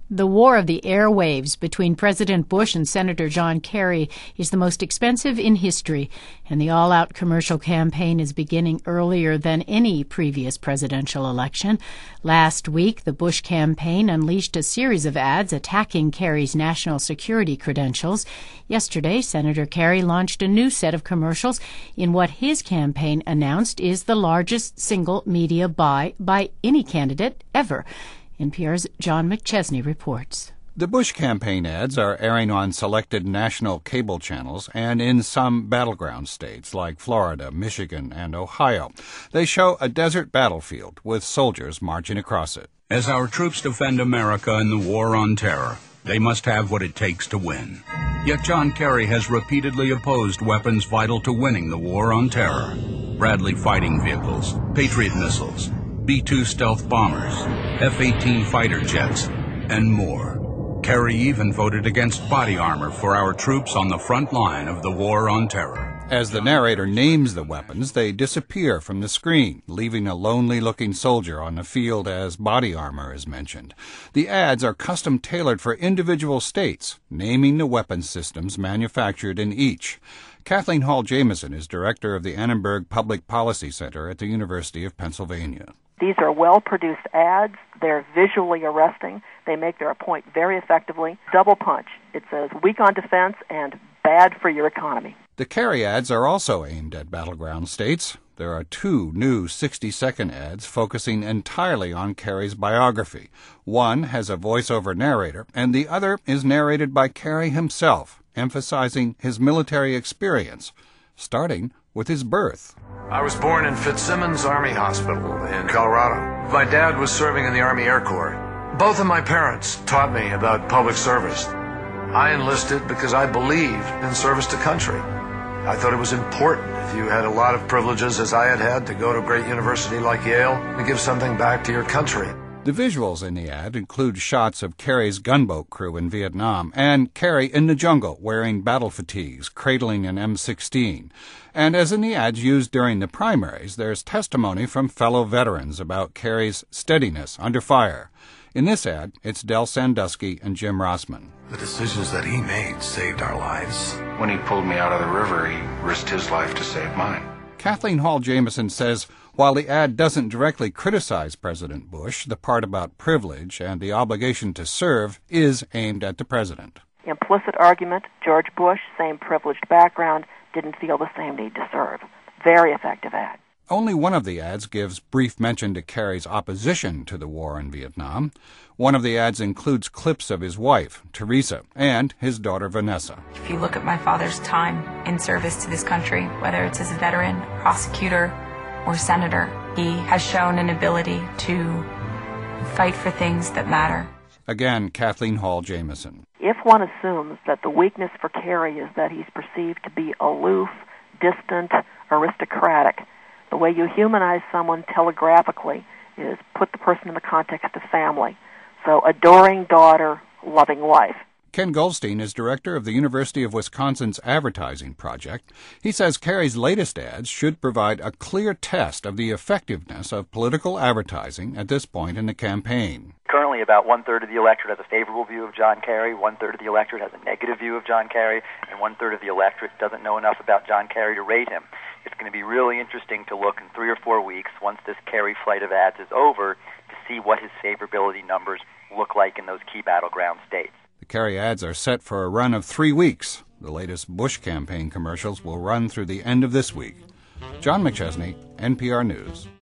The war of the airwaves between President Bush and Senator John Kerry is the most expensive in history, and the all-out commercial campaign is beginning earlier than any previous presidential election. Last week, the Bush campaign unleashed a series of ads attacking Kerry's national security credentials. Yesterday, Senator Kerry launched a new set of commercials in what his campaign announced is the largest single media buy by any candidate ever. NPR's John McChesney reports. The Bush campaign ads are airing on selected national cable channels and in some battleground states like Florida, Michigan, and Ohio. They show a desert battlefield with soldiers marching across it. As our troops defend America in the war on terror, they must have what it takes to win. Yet John Kerry has repeatedly opposed weapons vital to winning the war on terror. Bradley fighting vehicles, Patriot missiles, B-2 stealth bombers, F-18 fighter jets, and more. Kerry even voted against body armor for our troops on the front line of the war on terror. As the narrator names the weapons, they disappear from the screen, leaving a lonely-looking soldier on the field as body armor is mentioned. The ads are custom-tailored for individual states, naming the weapon systems manufactured in each. Kathleen Hall Jamieson is director of the Annenberg Public Policy Center at the University of Pennsylvania. These are well-produced ads. They're visually arresting. They make their point very effectively. Double punch. It says weak on defense and bad for your economy. The Kerry ads are also aimed at battleground states. There are two new 60-second ads focusing entirely on Kerry's biography. One has a voiceover narrator, and the other is narrated by Kerry himself, emphasizing his military experience, starting with his birth. I was born in Fitzsimmons Army Hospital in Colorado. My dad was serving in the Army Air Corps. Both of my parents taught me about public service. I enlisted because I believed in service to country. I thought it was important, if you had a lot of privileges as I had, to go to a great university like Yale and give something back to your country. The visuals in the ad include shots of Kerry's gunboat crew in Vietnam and Kerry in the jungle wearing battle fatigues, cradling an M16. And as in the ads used during the primaries, there's testimony from fellow veterans about Kerry's steadiness under fire. In this ad, it's Del Sandusky and Jim Rossman. The decisions that he made saved our lives. When he pulled me out of the river, he risked his life to save mine. Kathleen Hall Jamieson says, while the ad doesn't directly criticize President Bush, the part about privilege and the obligation to serve is aimed at the president. Implicit argument, George Bush, same privileged background, didn't feel the same need to serve. Very effective ad. Only one of the ads gives brief mention to Kerry's opposition to the war in Vietnam. One of the ads includes clips of his wife, Teresa, and his daughter, Vanessa. If you look at my father's time in service to this country, whether it's as a veteran, prosecutor, or senator, he has shown an ability to fight for things that matter. Again, Kathleen Hall Jamieson. If one assumes that the weakness for Kerry is that he's perceived to be aloof, distant, aristocratic, the way you humanize someone telegraphically is put the person in the context of family. So, adoring daughter, loving wife. Ken Goldstein is director of the University of Wisconsin's Advertising Project. He says Kerry's latest ads should provide a clear test of the effectiveness of political advertising at this point in the campaign. Currently, about one-third of the electorate has a favorable view of John Kerry, one-third of the electorate has a negative view of John Kerry, and one-third of the electorate doesn't know enough about John Kerry to rate him. It's going to be really interesting to look in 3 or 4 weeks, once this Kerry flight of ads is over, to see what his favorability numbers look like in those key battleground states. The Kerry ads are set for a run of 3 weeks. The latest Bush campaign commercials will run through the end of this week. John McChesney, NPR News.